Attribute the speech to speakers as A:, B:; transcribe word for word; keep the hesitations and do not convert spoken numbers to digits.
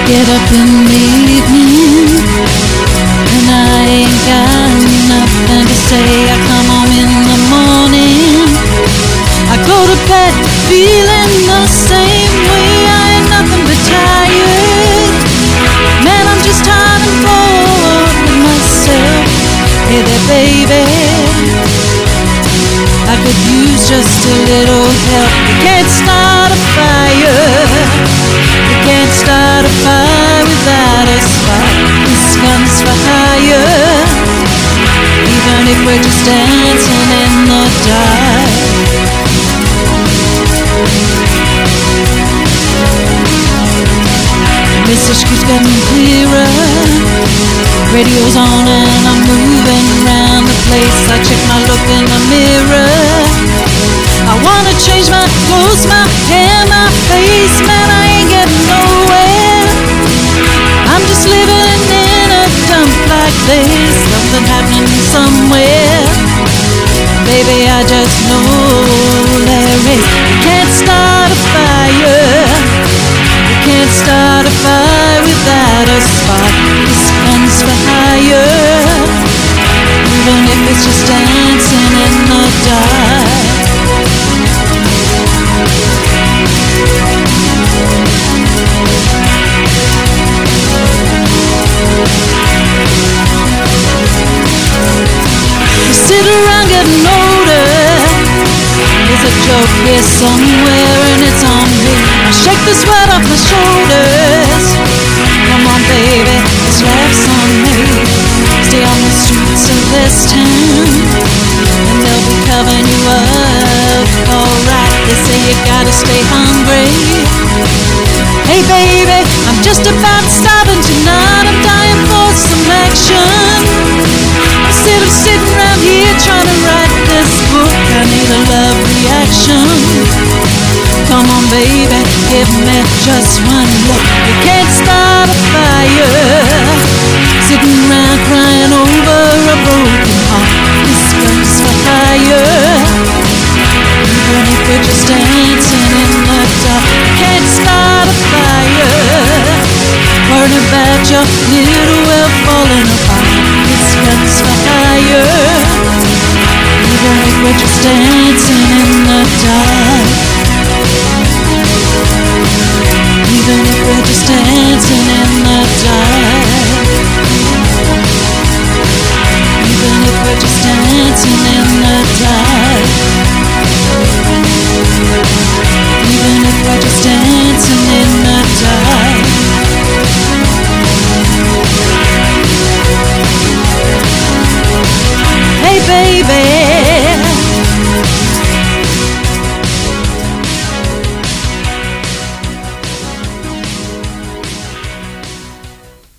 A: get up in the evening and I ain't got nothing to say. I come home in the morning, I go to bed feeling the same way. I ain't nothing but tired, man, I'm just tired and bored with myself. Hey there baby, I could use just a little help. You can't start a fire, you can't start a fire without a spark. This gun's for hire, even if we're just dancing in the dark. The message keeps getting clearer, radio's on and I'm moving around the place. I check my look in the mirror, I wanna change my clothes, my hair, my face. Man, I ain't getting nowhere, I'm just living in a dump like this. Something happening somewhere, baby, I just know there is. You can't start a fire, you can't start a fire without a spark. This gun's for hire, even if it's just dancing in the dark. We sit around getting older, there's a joke here somewhere and it's on me. I shake the sweat off my shoulders, come on baby, this laugh's on me. Stay on the streets of this town and they'll be covering you up, alright. They say you gotta stay hungry. Hey baby, I'm just about starving tonight, I'm dying for some action. Instead of sitting around here trying to write this book, I need a love reaction. Come on baby, give me just one look. You can't start a fire sitting around crying over a broken heart. This gun's for hire, even if we're just dancing in the dark. You can't start a fire worrying about your little well falling apart. This gun's for hire, even if we're just dancing in the dark. Even if we're just dancing in the dark.